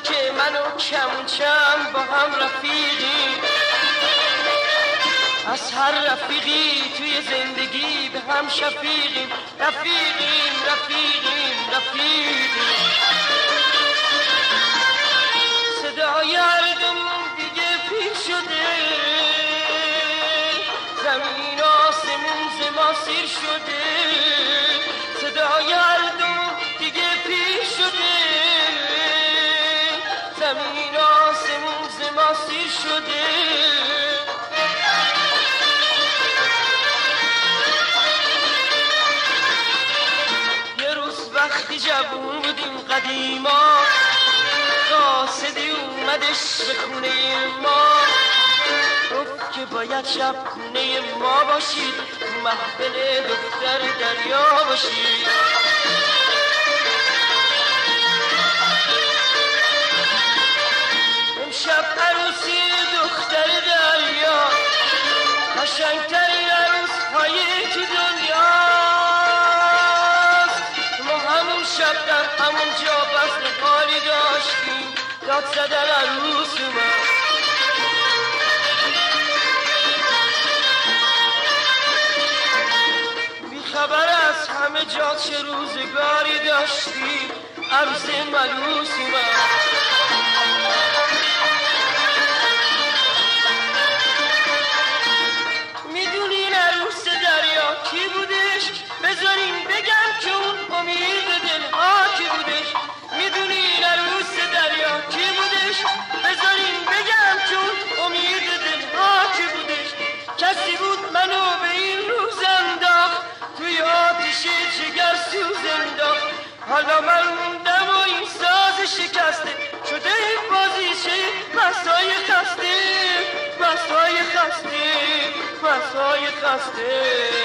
که من و کمچم با هم رفیقیم، از هر رفیقی توی زندگی به هم شفیقیم، رفیقیم رفیقیم رفیقیم. صدای هر دومون دیگه پیر شده، زمین آسمون ز ما سیر شده، صدای هر دومون دیگه پیر شده، زمین آسمون ز ما سیر شده. یه روز وقتی جوون بودیم قدیما، قاصدی اومدش به خونه ما، گفت که باید شب خونه ما باشید، محفل دختر دریا باشید. امشب عروسی دختر دریا، قشنگترین عروس‌های تو دنیاست. ما همون شب در همون جا بزم حالی داشتیم، داد زدن عروس اومد. خبر از همه جا چه روزگاری داشتی، عروس ملوس اومد. میدونین عروس دریا کی بودش؟ بذارین بگم که اون امید دلها کی بودش. میدونین عروس دریا کی بودش؟ بذارین بگم که اون امید دلها کی بودش. کسی بود منو به این روز انداخت، توی آتش جگر سوز انداخت. حالا من موندم و این ساز شکسته، شده این بازیچه بسای خسته، بسای خسته، بسای خسته.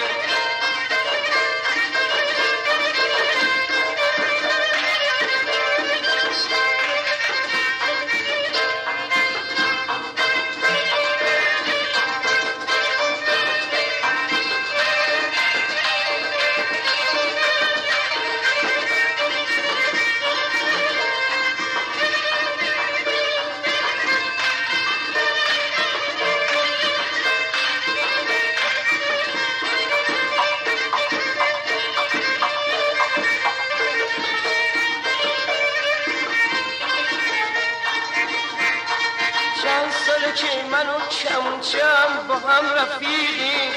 که من و کمچم با هم رفیقیم،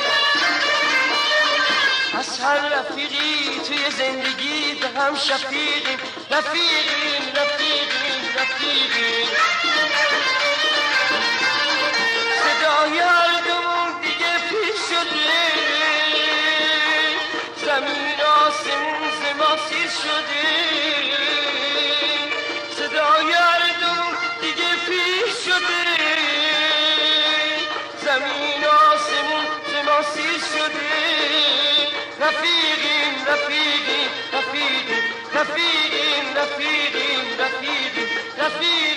از هر رفیقی توی زندگی به هم شفیقیم، رفیقیم رفیقیم رفیقیم. صدای هر دومون دیگه پیر شده، زمین آسمون ز ما سیر شده، صدای هر دومون دیگه پیر شده، زمین آسمون ز ما سیر شده. رفیقیم رفیقیم رفیقیم رفیقیم رفیقیم رفیقیم رفیقیم.